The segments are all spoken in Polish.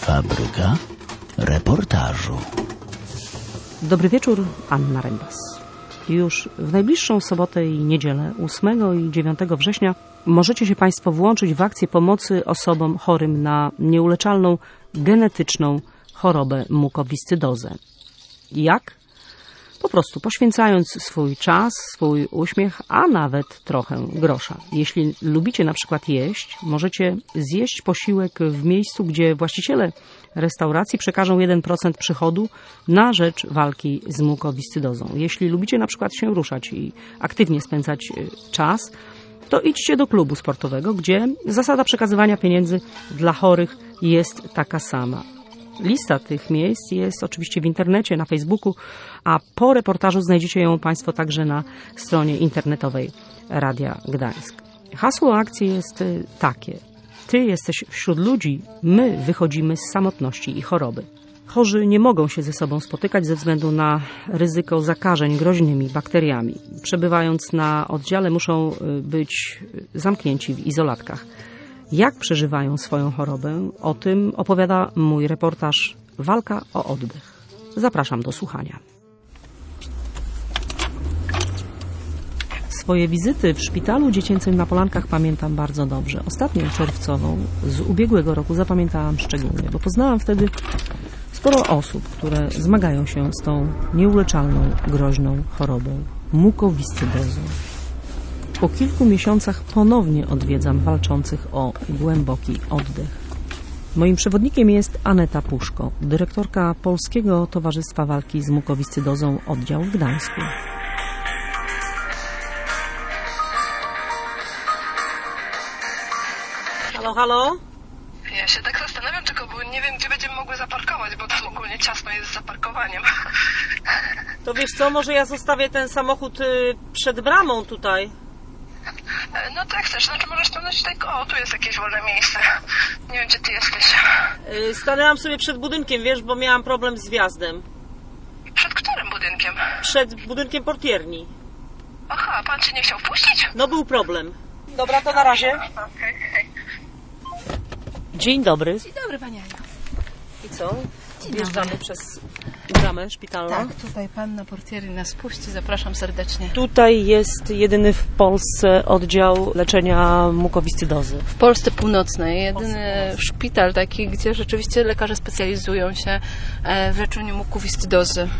Fabryka reportażu. Dobry wieczór, Anna Rembas. Już w najbliższą sobotę i niedzielę, 8 i 9 września, możecie się Państwo włączyć w akcję pomocy osobom chorym na nieuleczalną genetyczną chorobę mukowiscydozę. Jak? Po prostu poświęcając swój czas, swój uśmiech, a nawet trochę grosza. Jeśli lubicie na przykład jeść, możecie zjeść posiłek w miejscu, gdzie właściciele restauracji przekażą 1% przychodu na rzecz walki z mukowiscydozą. Jeśli lubicie na przykład się ruszać i aktywnie spędzać czas, to idźcie do klubu sportowego, gdzie zasada przekazywania pieniędzy dla chorych jest taka sama. Lista tych miejsc jest oczywiście w internecie, na Facebooku, a po reportażu znajdziecie ją Państwo także na stronie internetowej Radia Gdańsk. Hasło akcji jest takie: Ty jesteś wśród ludzi, my wychodzimy z samotności i choroby. Chorzy nie mogą się ze sobą spotykać ze względu na ryzyko zakażeń groźnymi bakteriami. Przebywając na oddziale, muszą być zamknięci w izolatkach. Jak przeżywają swoją chorobę? O tym opowiada mój reportaż Walka o oddech. Zapraszam do słuchania. Swoje wizyty w szpitalu dziecięcym na Polankach pamiętam bardzo dobrze. Ostatnią czerwcową z ubiegłego roku zapamiętałam szczególnie, bo poznałam wtedy sporo osób, które zmagają się z tą nieuleczalną, groźną chorobą mukowiscydozą. Po kilku miesiącach ponownie odwiedzam walczących o głęboki oddech. Moim przewodnikiem jest Aneta Puszko, dyrektorka Polskiego Towarzystwa Walki z Mukowiscydozą oddział w Gdańsku. Halo, halo? Ja się tak zastanawiam, tylko bo nie wiem, gdzie będziemy mogły zaparkować, bo tam ogólnie ciasno jest z zaparkowaniem. To wiesz co, może ja zostawię ten samochód przed bramą tutaj. No tak chcesz, znaczy możesz stanąć tutaj, o, tu jest jakieś wolne miejsce. Nie wiem, gdzie ty jesteś. Stanęłam sobie przed budynkiem, wiesz, bo miałam problem z wjazdem. Przed którym budynkiem? Przed budynkiem portierni. Aha, pan cię nie chciał wpuścić? No był problem. Dobra, to na razie. Okej. Dzień dobry. Dzień dobry, pani Aniu. I co? Wjeżdżamy przez bramę szpitalną. Tak, tutaj pan na portiery nas puści, zapraszam serdecznie. Tutaj jest jedyny w Polsce oddział leczenia mukowiscydozy. W Polsce Północnej jedyny szpital taki, gdzie rzeczywiście lekarze specjalizują się w leczeniu mukowiscydozy.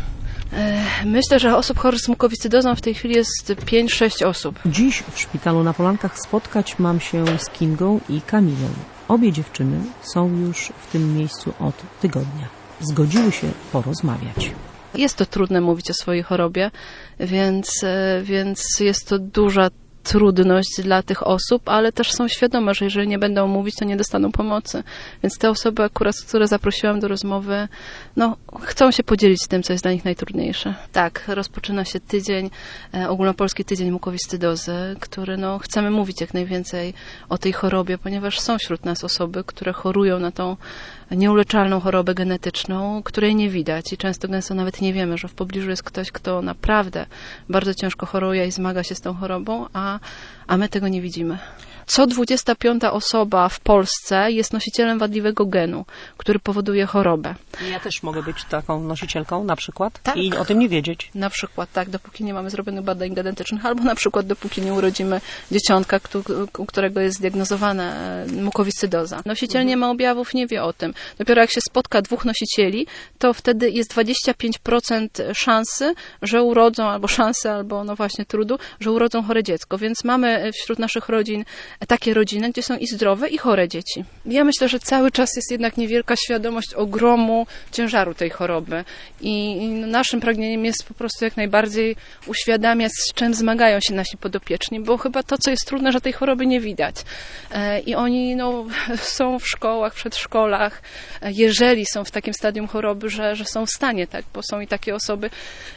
Myślę, że osób chorych z mukowiscydozą w tej chwili jest 5-6 osób. Dziś w szpitalu na Polankach spotkać mam się z Kingą i Kamilą. Obie dziewczyny są już w tym miejscu od tygodnia. Zgodziły się porozmawiać. Jest to trudne mówić o swojej chorobie, więc jest to duża trudność dla tych osób, ale też są świadome, że jeżeli nie będą mówić, to nie dostaną pomocy. Więc te osoby akurat, które zaprosiłam do rozmowy, chcą się podzielić tym, co jest dla nich najtrudniejsze. Tak, rozpoczyna się ogólnopolski tydzień mukowiscydozy, który chcemy mówić jak najwięcej o tej chorobie, ponieważ są wśród nas osoby, które chorują na tą nieuleczalną chorobę genetyczną, której nie widać i gęsto nawet nie wiemy, że w pobliżu jest ktoś, kto naprawdę bardzo ciężko choruje i zmaga się z tą chorobą, a my tego nie widzimy. Co 25. osoba w Polsce jest nosicielem wadliwego genu, który powoduje chorobę. Ja też mogę być taką nosicielką na przykład tak. I o tym nie wiedzieć. Na przykład tak, dopóki nie mamy zrobionych badań genetycznych, albo na przykład dopóki nie urodzimy dzieciątka, u którego jest zdiagnozowana mukowiscydoza. Nosiciel nie ma objawów, nie wie o tym. Dopiero jak się spotka dwóch nosicieli, to wtedy jest 25% szansy, że urodzą, albo trudu, że urodzą chore dziecko. Więc mamy wśród naszych rodzin takie rodziny, gdzie są i zdrowe, i chore dzieci. Ja myślę, że cały czas jest jednak niewielka świadomość ogromu ciężaru tej choroby i naszym pragnieniem jest po prostu jak najbardziej uświadamiać, z czym zmagają się nasi podopieczni, bo chyba to, co jest trudne, że tej choroby nie widać. I oni są w szkołach, przedszkolach, jeżeli są w takim stadium choroby, że są w stanie, tak, bo są i takie osoby,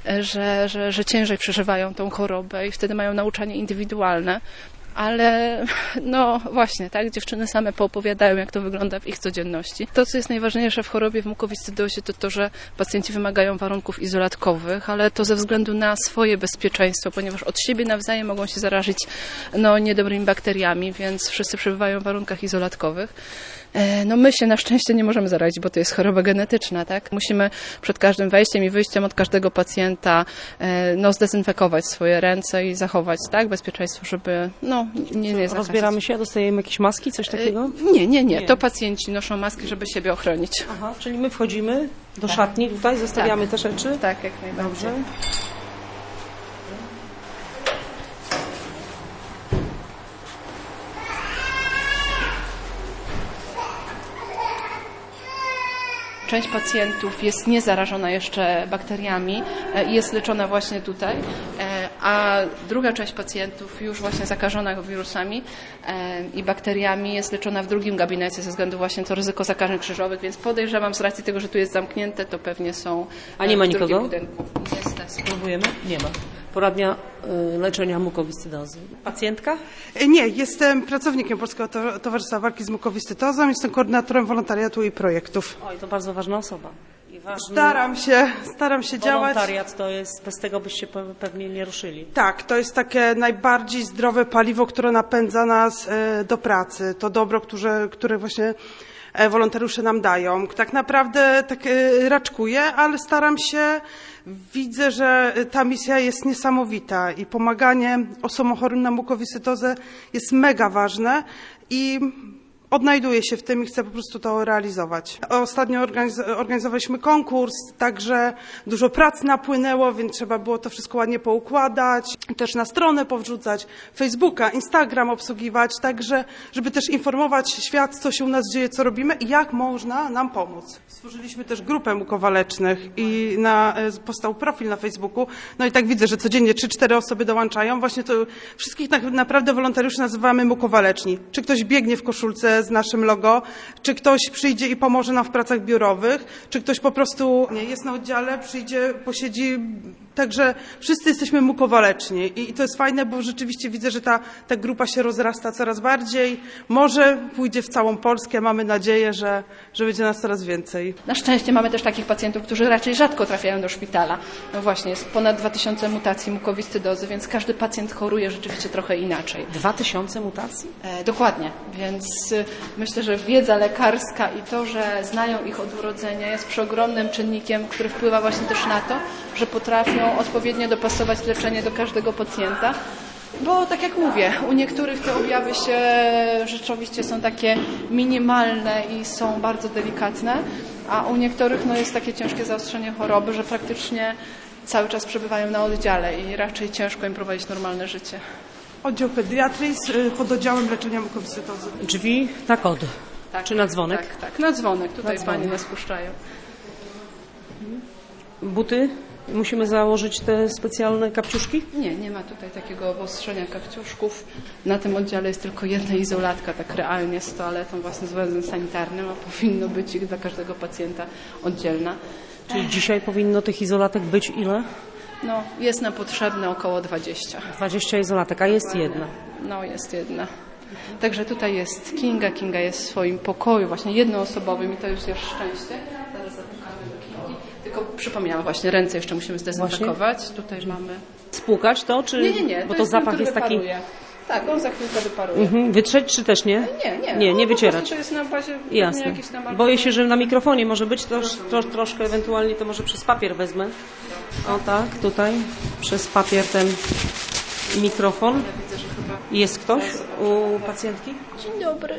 że ciężej przeżywają tą chorobę i wtedy mają nauczanie indywidualne. Ale właśnie, tak, dziewczyny same poopowiadają, jak to wygląda w ich codzienności. To, co jest najważniejsze w chorobie w mukowiscydozie, to to, że pacjenci wymagają warunków izolatkowych, ale to ze względu na swoje bezpieczeństwo, ponieważ od siebie nawzajem mogą się zarazić niedobrymi bakteriami, więc wszyscy przebywają w warunkach izolatkowych. No my się na szczęście nie możemy zarazić, bo to jest choroba genetyczna, tak? Musimy przed każdym wejściem i wyjściem od każdego pacjenta zdezynfekować swoje ręce i zachować, tak, bezpieczeństwo, żeby nie zakazić. Rozbieramy się, dostajemy jakieś maski, coś takiego? Nie. To pacjenci noszą maski, żeby siebie ochronić. Aha, czyli my wchodzimy do szatni tutaj, zostawiamy te rzeczy? Tak, jak najbardziej. Dobrze. Część pacjentów jest niezarażona jeszcze bakteriami i jest leczona właśnie tutaj, a druga część pacjentów już właśnie zakażona wirusami i bakteriami jest leczona w drugim gabinecie ze względu właśnie to ryzyko zakażeń krzyżowych, więc podejrzewam z racji tego, że tu jest zamknięte, to pewnie są A nie ma nikogo? budynku. Niestety. Spróbujemy? Nie ma. Poradnia leczenia mukowiscydozy. Pacjentka? Nie, jestem pracownikiem Polskiego Towarzystwa Walki z Mukowiscydozą, jestem koordynatorem wolontariatu i projektów. Oj, to bardzo ważna osoba. I ważny Staram się działać. Wolontariat to jest, bez tego byście pewnie nie ruszyli. Tak, to jest takie najbardziej zdrowe paliwo, które napędza nas do pracy. To dobro, które właśnie wolontariusze nam dają. Tak naprawdę tak raczkuję, ale staram się. Widzę, że ta misja jest niesamowita i pomaganie osobom chorym na mukowiscydozę jest mega ważne i odnajduję się w tym i chcę po prostu to realizować. Ostatnio organizowaliśmy konkurs, także dużo pracy napłynęło, więc trzeba było to wszystko ładnie poukładać, też na stronę powrzucać, Facebooka, Instagram obsługiwać, także żeby też informować świat, co się u nas dzieje, co robimy i jak można nam pomóc. Stworzyliśmy też grupę mukowalecznych i powstał profil na Facebooku, no i tak widzę, że codziennie 3-4 osoby dołączają. Właśnie to wszystkich tak naprawdę wolontariuszy nazywamy mukowaleczni. Czy ktoś biegnie w koszulce z naszym logo, czy ktoś przyjdzie i pomoże nam w pracach biurowych, czy ktoś po prostu nie jest na oddziale, przyjdzie, posiedzi. Także wszyscy jesteśmy mukowaleczni i to jest fajne, bo rzeczywiście widzę, że ta grupa się rozrasta coraz bardziej. Może pójdzie w całą Polskę, mamy nadzieję, że będzie nas coraz więcej. Na szczęście mamy też takich pacjentów, którzy raczej rzadko trafiają do szpitala. No właśnie, jest ponad 2000 mutacji mukowiscydozy, więc każdy pacjent choruje rzeczywiście trochę inaczej. 2000 mutacji? Dokładnie, więc myślę, że wiedza lekarska i to, że znają ich od urodzenia jest przeogromnym czynnikiem, który wpływa właśnie też na to, że potrafią odpowiednio dopasować leczenie do każdego pacjenta. Bo tak jak mówię, u niektórych te objawy rzeczywiście są takie minimalne i są bardzo delikatne, a u niektórych jest takie ciężkie zaostrzenie choroby, że praktycznie cały czas przebywają na oddziale i raczej ciężko im prowadzić normalne życie. Oddział pediatrii z pododdziałem leczenia mukowiscydozy. Drzwi na kod. Tak, czy na dzwonek? Tak, na dzwonek. Tutaj na dzwonek. Pani nas puszczają. Buty? Musimy założyć te specjalne kapciuszki? Nie ma tutaj takiego obostrzenia kapciuszków. Na tym oddziale jest tylko jedna izolatka, tak realnie z toaletą, własnym z węzłem sanitarnym, a powinno być ich dla każdego pacjenta oddzielna. Czyli dzisiaj powinno tych izolatek być ile? Jest nam potrzebne około 20. 20 izolatek, a jest jedna. Jest jedna. Także tutaj jest Kinga. Kinga jest w swoim pokoju, właśnie jednoosobowym i to już jest szczęście. Zaraz zapukamy do Kingi. Tylko przypomniałam właśnie, ręce jeszcze musimy zdezynfekować. Właśnie? Tutaj mamy... Spłukać to, czy... Nie. Bo to zapach jest taki... Tak, on za chwilkę wyparuje. Wytrzeć czy też nie? Nie wycierać. To jest na bazie jakichś tam... Boję się, że na mikrofonie może być, troszkę ewentualnie to może przez papier wezmę. O tak, tutaj przez papier ten mikrofon. Ja widzę, że chyba... Jest ktoś u pacjentki? Dzień dobry.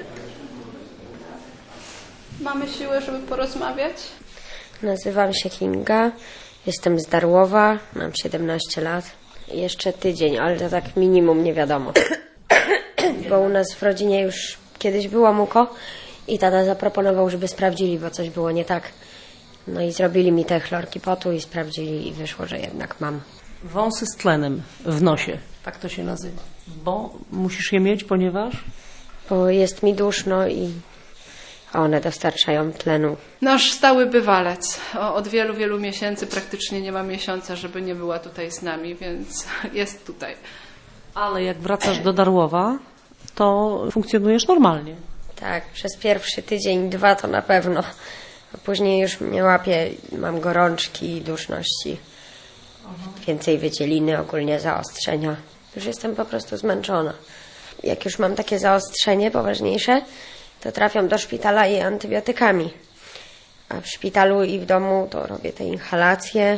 Mamy siłę, żeby porozmawiać? Nazywam się Kinga, jestem z Darłowa, mam 17 lat. Jeszcze tydzień, ale to tak minimum nie wiadomo. Bo u nas w rodzinie już kiedyś była muko i tata zaproponował, żeby sprawdzili, bo coś było nie tak. No i zrobili mi te chlorki potu i sprawdzili i wyszło, że jednak mam. Wąsy z tlenem w nosie, tak to się nazywa. Bo musisz je mieć, ponieważ? Bo jest mi duszno i one dostarczają tlenu. Nasz stały bywalec. Od wielu, wielu miesięcy, praktycznie nie ma miesiąca, żeby nie była tutaj z nami, więc jest tutaj. Ale jak wracasz do Darłowa, to funkcjonujesz normalnie. Tak, przez pierwszy tydzień, 2 to na pewno. A później już mnie łapie, mam gorączki, duszności. Więcej wycieliny, ogólnie zaostrzenia. Już jestem po prostu zmęczona. Jak już mam takie zaostrzenie poważniejsze, to trafiam do szpitala i antybiotykami. A w szpitalu i w domu to robię te inhalacje.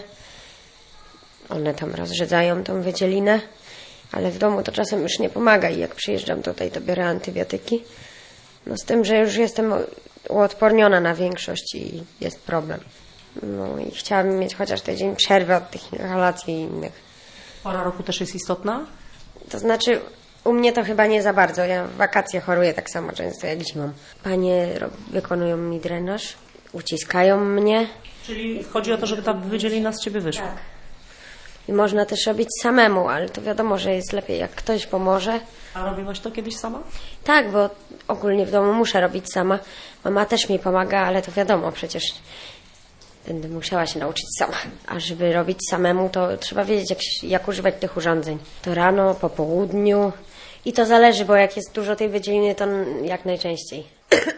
One tam rozrzedzają tą wydzielinę, ale w domu to czasem już nie pomaga i jak przyjeżdżam tutaj, to biorę antybiotyki. No z tym, że już jestem uodporniona na większość i jest problem. No i chciałabym mieć chociaż tydzień przerwy od tych inhalacji i innych. Pora roku też jest istotna? To znaczy, u mnie to chyba nie za bardzo. Ja w wakacje choruję tak samo często jak zimą. Panie wykonują mi drenaż, uciskają mnie. Czyli chodzi o to, żeby ta wydzielina z ciebie wyszła. Tak. I można też robić samemu, ale to wiadomo, że jest lepiej, jak ktoś pomoże. A robiłaś to kiedyś sama? Tak, bo ogólnie w domu muszę robić sama. Mama też mi pomaga, ale to wiadomo, przecież będę musiała się nauczyć sama. A żeby robić samemu, to trzeba wiedzieć, jak używać tych urządzeń. To rano, po południu. I to zależy, bo jak jest dużo tej wydzieliny, to jak najczęściej.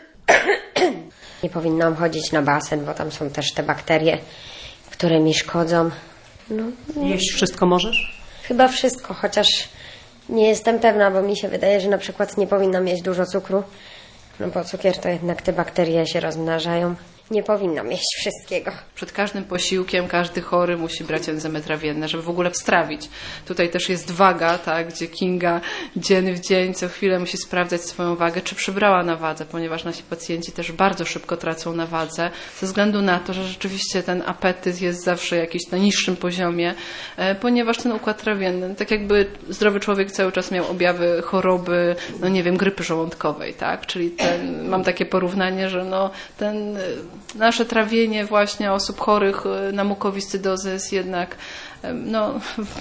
Nie powinnam chodzić na basen, bo tam są też te bakterie, które mi szkodzą. No. Jeść wszystko możesz? Chyba wszystko, chociaż nie jestem pewna, bo mi się wydaje, że na przykład nie powinnam jeść dużo cukru, no bo cukier to jednak te bakterie się rozmnażają. Nie powinnam jeść wszystkiego. Przed każdym posiłkiem każdy chory musi brać enzymy trawienne, żeby w ogóle strawić. Tutaj też jest waga, tak, gdzie Kinga dzień w dzień co chwilę musi sprawdzać swoją wagę, czy przybrała na wadze, ponieważ nasi pacjenci też bardzo szybko tracą na wadze, ze względu na to, że rzeczywiście ten apetyt jest zawsze jakiś na niższym poziomie, ponieważ ten układ trawienny, tak jakby zdrowy człowiek cały czas miał objawy choroby, no nie wiem, grypy żołądkowej, tak, czyli mam takie porównanie, że no ten nasze trawienie właśnie osób chorych na mukowiscydozę jest jednak no,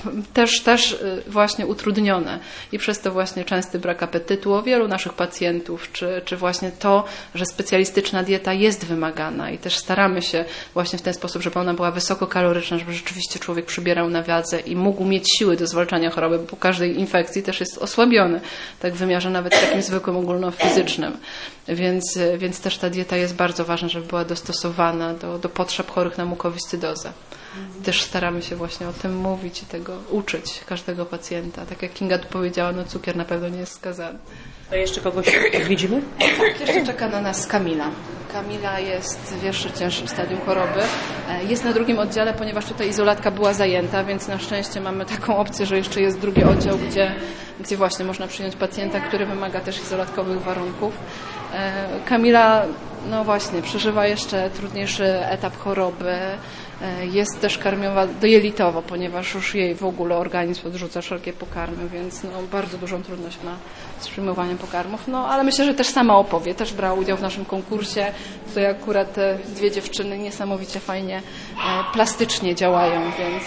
też właśnie utrudnione i przez to właśnie częsty brak apetytu u wielu naszych pacjentów, czy właśnie to, że specjalistyczna dieta jest wymagana i też staramy się właśnie w ten sposób, żeby ona była wysokokaloryczna, żeby rzeczywiście człowiek przybierał na wadze i mógł mieć siły do zwalczania choroby, bo po każdej infekcji też jest osłabiony, tak w wymiarze nawet takim zwykłym ogólnofizycznym. Więc też ta dieta jest bardzo ważna, żeby była dostosowana do potrzeb chorych na mukowiscydozę. Też staramy się właśnie o tym mówić i tego uczyć każdego pacjenta. Tak jak Kinga tu powiedziała, no cukier na pewno nie jest skazany. To jeszcze kogoś widzimy? Tak, jeszcze czeka na nas Kamila. Kamila jest w jeszcze cięższym stadium choroby. Jest na drugim oddziale, ponieważ tutaj izolatka była zajęta, więc na szczęście mamy taką opcję, że jeszcze jest drugi oddział, gdzie właśnie można przyjąć pacjenta, który wymaga też izolatkowych warunków. Kamila, no właśnie, przeżywa jeszcze trudniejszy etap choroby. Jest też karmiowa dojelitowo, ponieważ już jej w ogóle organizm odrzuca wszelkie pokarmy, więc no, bardzo dużą trudność ma z przyjmowaniem pokarmów. No, ale myślę, że też sama opowie. Też brała udział w naszym konkursie. Tutaj akurat te dwie dziewczyny niesamowicie fajnie plastycznie działają,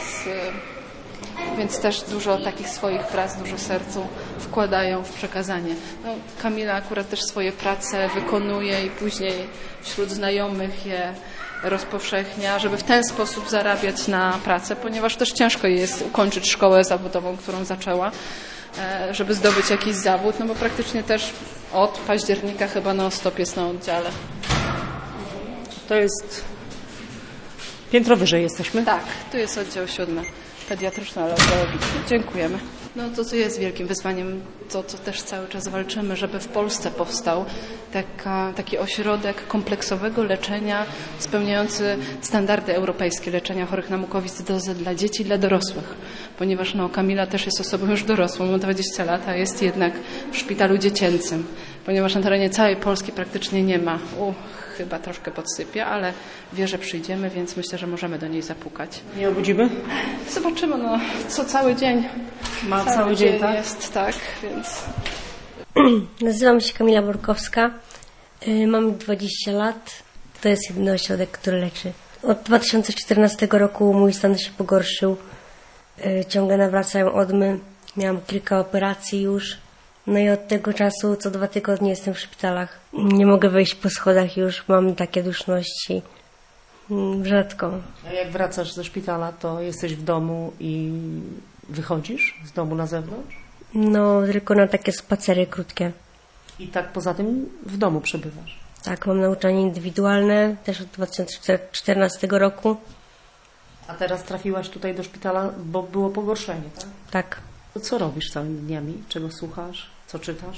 więc też dużo takich swoich prac, dużo sercu wkładają w przekazanie. No, Kamila akurat też swoje prace wykonuje i później wśród znajomych je rozpowszechnia, żeby w ten sposób zarabiać na pracę, ponieważ też ciężko jest ukończyć szkołę zawodową, którą zaczęła, żeby zdobyć jakiś zawód, no bo praktycznie też od października chyba non-stop jest na oddziale. To jest piętro wyżej jesteśmy? Tak, tu jest oddział 7, pediatryczno-alergologiczny. Dziękujemy. No to co jest wielkim wyzwaniem, to co też cały czas walczymy, żeby w Polsce powstał taki ośrodek kompleksowego leczenia spełniający standardy europejskie leczenia chorych na mukowiscydozę dla dzieci i dla dorosłych. Ponieważ no, Kamila też jest osobą już dorosłą, ma 20 lat, a jest jednak w szpitalu dziecięcym. Ponieważ na terenie całej Polski praktycznie nie ma. Chyba troszkę podsypie, ale wie, że przyjdziemy, więc myślę, że możemy do niej zapukać. Nie obudzimy? Zobaczymy, no co cały dzień. Ma cały dzień, tak? Jest, tak, więc... Nazywam się Kamila Borkowska, mam 20 lat. To jest jedyny ośrodek, który leczy. Od 2014 roku mój stan się pogorszył. Ciągle nawracają odmy. Miałam kilka operacji już. No i od tego czasu co 2 tygodnie jestem w szpitalach. Nie mogę wejść po schodach już, mam takie duszności. Rzadko. A jak wracasz ze szpitala, to jesteś w domu i wychodzisz z domu na zewnątrz? No, tylko na takie spacery krótkie. I tak poza tym w domu przebywasz? Tak, mam nauczanie indywidualne, też od 2014 roku. A teraz trafiłaś tutaj do szpitala, bo było pogorszenie, tak? Tak. To co robisz całymi dniami? Czego słuchasz? Co czytasz?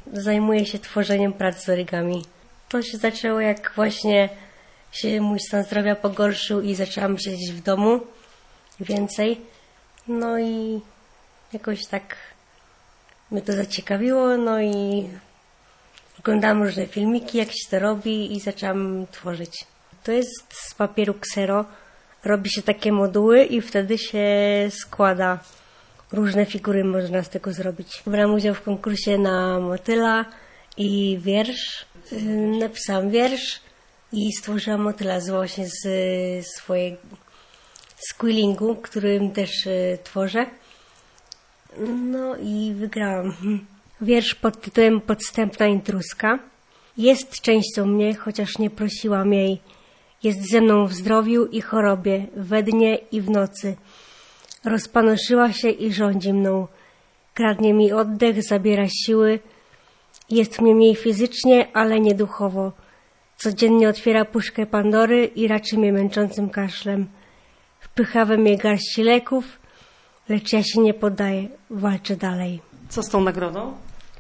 zajmuję się tworzeniem prac z origami. To się zaczęło, jak właśnie się mój stan zdrowia pogorszył i zaczęłam siedzieć w domu więcej. No i jakoś tak mnie to zaciekawiło, no i oglądałam różne filmiki, jak się to robi i zaczęłam tworzyć. To jest z papieru ksero. Robi się takie moduły i wtedy się składa. Różne figury można z tego zrobić. Brałam udział w konkursie na motyla i wiersz. Napisałam wiersz i stworzyłam motyla właśnie z swojego quillingu, którym też tworzę. No i wygrałam. Wiersz pod tytułem Podstępna intruska. Jest częścią mnie, chociaż nie prosiłam jej. Jest ze mną w zdrowiu i chorobie, we dnie i w nocy. Rozpanoszyła się i rządzi mną. Kradnie mi oddech, zabiera siły. Jest mnie mniej fizycznie, ale nie duchowo. Codziennie otwiera puszkę Pandory i raczy mnie męczącym kaszlem. Wpycha we mnie garści leków, lecz ja się nie poddaję, walczę dalej. Co z tą nagrodą?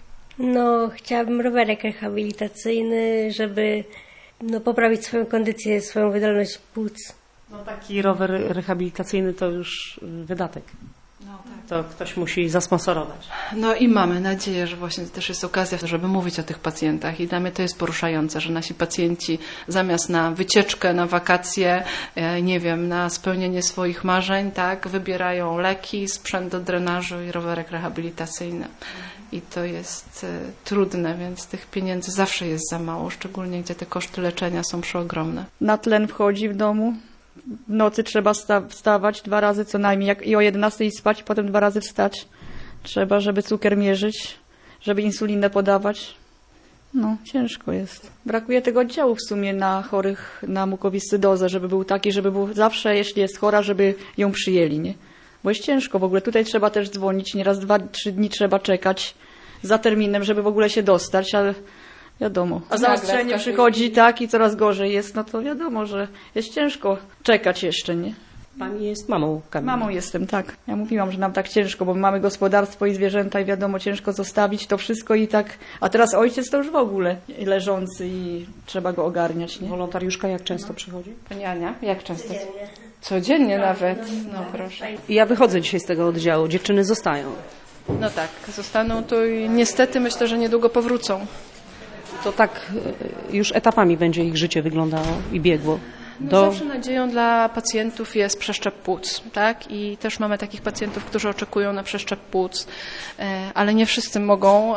No, chciałabym rowerek rehabilitacyjny, żeby poprawić swoją kondycję, swoją wydolność płuc. No taki rower rehabilitacyjny to już wydatek. No, tak. To ktoś musi zasponsorować. No i mamy nadzieję, że właśnie to też jest okazja, żeby mówić o tych pacjentach i dla mnie to jest poruszające, że nasi pacjenci zamiast na wycieczkę, na wakacje, nie wiem, na spełnienie swoich marzeń, tak, wybierają leki, sprzęt do drenażu i rowerek rehabilitacyjny. I to jest trudne, więc tych pieniędzy zawsze jest za mało, szczególnie gdzie te koszty leczenia są przeogromne. Na tlen wchodzi w domu. W nocy trzeba wstawać 2 razy co najmniej i o 11 spać, potem 2 razy wstać. Trzeba, żeby cukier mierzyć, żeby insulinę podawać. No, ciężko jest. Brakuje tego oddziału w sumie na chorych na mukowiscydozę, żeby był taki, żeby był zawsze, jeśli jest chora, żeby ją przyjęli, nie? Bo jest ciężko w ogóle. Tutaj trzeba też dzwonić, nieraz 2-3 dni trzeba czekać za terminem, żeby w ogóle się dostać, ale wiadomo. A zaostrzenie przychodzi tak i coraz gorzej jest, no to wiadomo, że jest ciężko czekać jeszcze, nie? Pani jest mamą Kamila. Mamą jestem, tak. Ja mówiłam, że nam tak ciężko, bo mamy gospodarstwo i zwierzęta i wiadomo, ciężko zostawić to wszystko i tak. A teraz ojciec to już w ogóle leżący i trzeba go ogarniać, nie? Wolontariuszka jak często przychodzi? Pani Ania, jak często? Codziennie nawet. No proszę. Ja wychodzę dzisiaj z tego oddziału. Dziewczyny zostają. No tak, zostaną tu i niestety myślę, że niedługo powrócą. To tak już etapami będzie ich życie wyglądało i biegło. Zawsze nadzieją dla pacjentów jest przeszczep płuc, tak? I też mamy takich pacjentów, którzy oczekują na przeszczep płuc, ale nie wszyscy mogą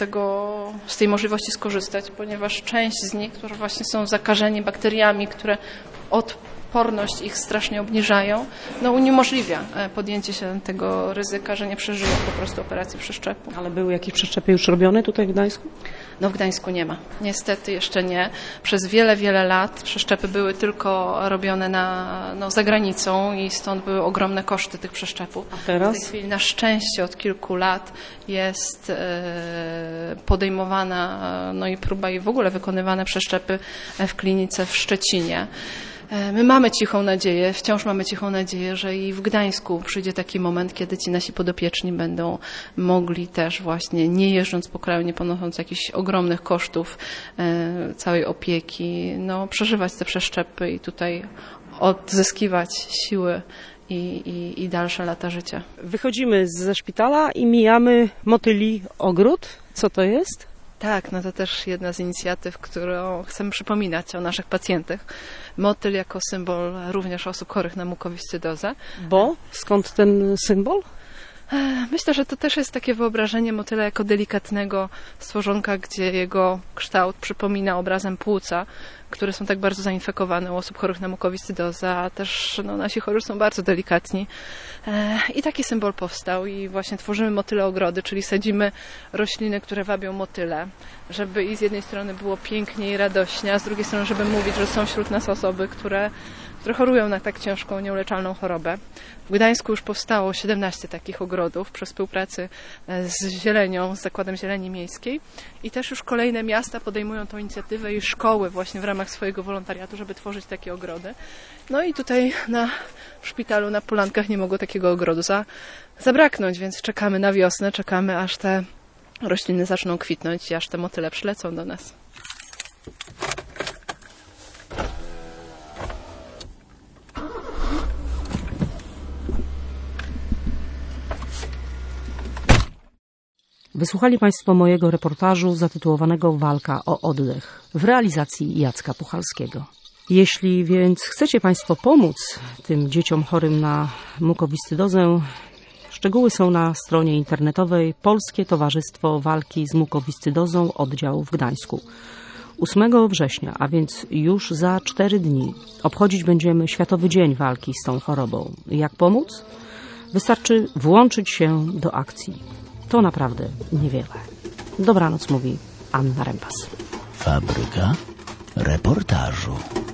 z tej możliwości skorzystać, ponieważ część z nich, którzy właśnie są zakażeni bakteriami, które odporność ich strasznie obniżają, uniemożliwia podjęcie się tego ryzyka, że nie przeżyją po prostu operacji przeszczepu. Ale były jakieś przeszczepy już robione tutaj w Gdańsku? No w Gdańsku nie ma. Niestety jeszcze nie. Przez wiele, wiele lat przeszczepy były tylko robione za granicą i stąd były ogromne koszty tych przeszczepów. A teraz? W tej chwili na szczęście od kilku lat jest podejmowana i próba i w ogóle wykonywane przeszczepy w klinice w Szczecinie. My mamy cichą nadzieję, wciąż mamy cichą nadzieję, że i w Gdańsku przyjdzie taki moment, kiedy ci nasi podopieczni będą mogli też właśnie, nie jeżdżąc po kraju, nie ponosząc jakichś ogromnych kosztów całej opieki, przeżywać te przeszczepy i tutaj odzyskiwać siły i dalsze lata życia. Wychodzimy ze szpitala i mijamy motyli ogród. Co to jest? Tak, to też jedna z inicjatyw, którą chcemy przypominać o naszych pacjentach. Motyl jako symbol również osób chorych na mukowiscydozę. Bo? Skąd ten symbol? Myślę, że to też jest takie wyobrażenie motyla jako delikatnego stworzonka, gdzie jego kształt przypomina obrazem płuca, które są tak bardzo zainfekowane u osób chorych na mukowiscydozę, a też nasi chorzy są bardzo delikatni. I taki symbol powstał i właśnie tworzymy motyle ogrody, czyli sadzimy rośliny, które wabią motyle, żeby i z jednej strony było pięknie i radośnie, a z drugiej strony, żeby mówić, że są wśród nas osoby, które chorują na tak ciężką, nieuleczalną chorobę. W Gdańsku już powstało 17 takich ogrodów przy współpracy z Zielenią, z Zakładem Zieleni Miejskiej i też już kolejne miasta podejmują tą inicjatywę i szkoły właśnie w ramach swojego wolontariatu, żeby tworzyć takie ogrody. I tutaj w szpitalu na Polankach nie mogło takiego ogrodu zabraknąć, więc czekamy na wiosnę, czekamy aż te rośliny zaczną kwitnąć i aż te motyle przylecą do nas. Wysłuchali Państwo mojego reportażu zatytułowanego Walka o oddech w realizacji Jacka Puchalskiego. Jeśli więc chcecie Państwo pomóc tym dzieciom chorym na mukowiscydozę, szczegóły są na stronie internetowej Polskie Towarzystwo Walki z Mukowiscydozą, oddział w Gdańsku. 8 września, a więc już za 4 dni, obchodzić będziemy Światowy Dzień Walki z tą chorobą. Jak pomóc? Wystarczy włączyć się do akcji. To naprawdę niewiele. Dobranoc, mówi Anna Rembas. Fabryka reportażu.